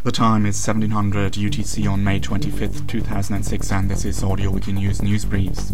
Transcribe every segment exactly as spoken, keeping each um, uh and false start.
The time is seventeen hundred U T C on May twenty-fifth, two thousand six, and this is Audio Wiki News News Briefs.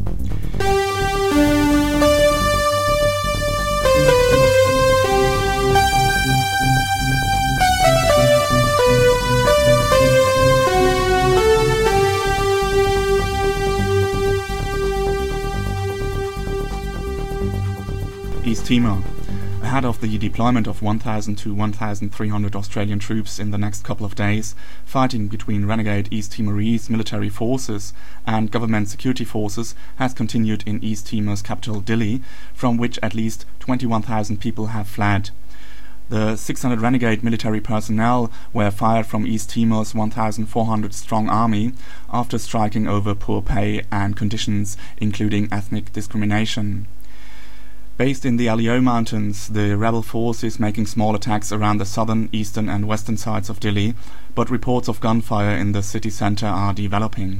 East Timor. Ahead of the deployment of one thousand to one thousand three hundred Australian troops in the next couple of days, fighting between renegade East Timorese military forces and government security forces has continued in East Timor's capital Dili, from which at least twenty-one thousand people have fled. The six hundred renegade military personnel were fired from East Timor's one thousand four hundred strong army after striking over poor pay and conditions, including ethnic discrimination. Based in the Alio Mountains, the rebel force is making small attacks around the southern, eastern and western sides of Dili, but reports of gunfire in the city centre are developing.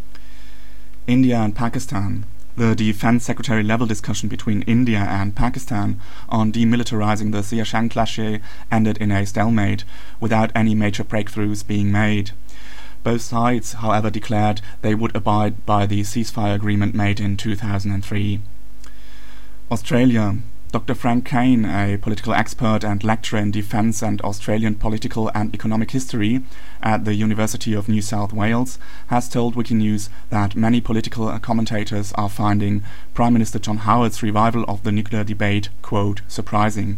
India and Pakistan. The Defence Secretary level discussion between India and Pakistan on demilitarizing the Siachen Glacier ended in a stalemate, without any major breakthroughs being made. Both sides, however, declared they would abide by the ceasefire agreement made in two thousand three. Australia. Doctor Frank Kane, a political expert and lecturer in defence and Australian political and economic history at the University of New South Wales, has told Wikinews that many political commentators are finding Prime Minister John Howard's revival of the nuclear debate, quote, surprising.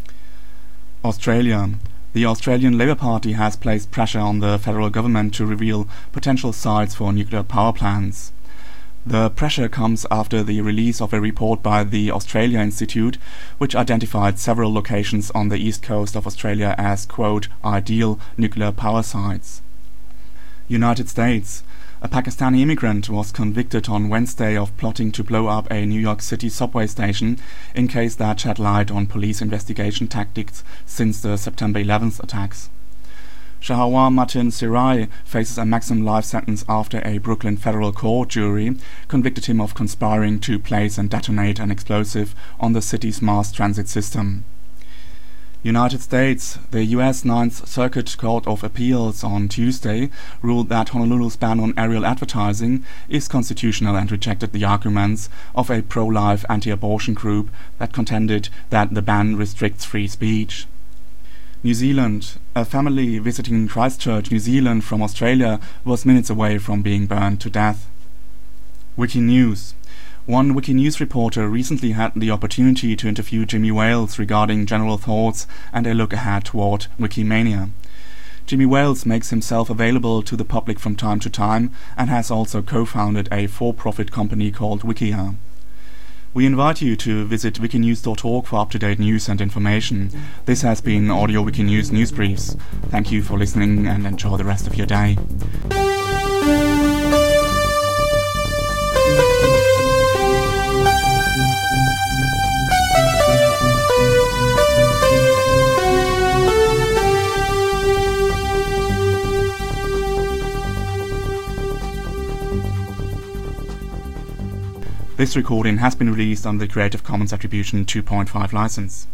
Australia. The Australian Labor Party has placed pressure on the federal government to reveal potential sites for nuclear power plants. The pressure comes after the release of a report by the Australia Institute, which identified several locations on the east coast of Australia as, quote, ideal nuclear power sites. United States. A Pakistani immigrant was convicted on Wednesday of plotting to blow up a New York City subway station, in case that shed light on police investigation tactics since the September eleventh attacks. Shahawar Matin Sirai faces a maximum life sentence after a Brooklyn federal court jury convicted him of conspiring to place and detonate an explosive on the city's mass transit system. United States. The U S Ninth Circuit Court of Appeals on Tuesday ruled that Honolulu's ban on aerial advertising is constitutional and rejected the arguments of a pro-life anti-abortion group that contended that the ban restricts free speech. New Zealand. A family visiting Christchurch, New Zealand from Australia was minutes away from being burned to death. Wikinews. One Wikinews reporter recently had the opportunity to interview Jimmy Wales regarding general thoughts and a look ahead toward Wikimania. Jimmy Wales makes himself available to the public from time to time and has also co-founded a for-profit company called Wikia. We invite you to visit wikinews dot org for up-to-date news and information. This has been Audio Wiki News News Briefs. Thank you for listening and enjoy the rest of your day. This recording has been released under the Creative Commons Attribution two point five license.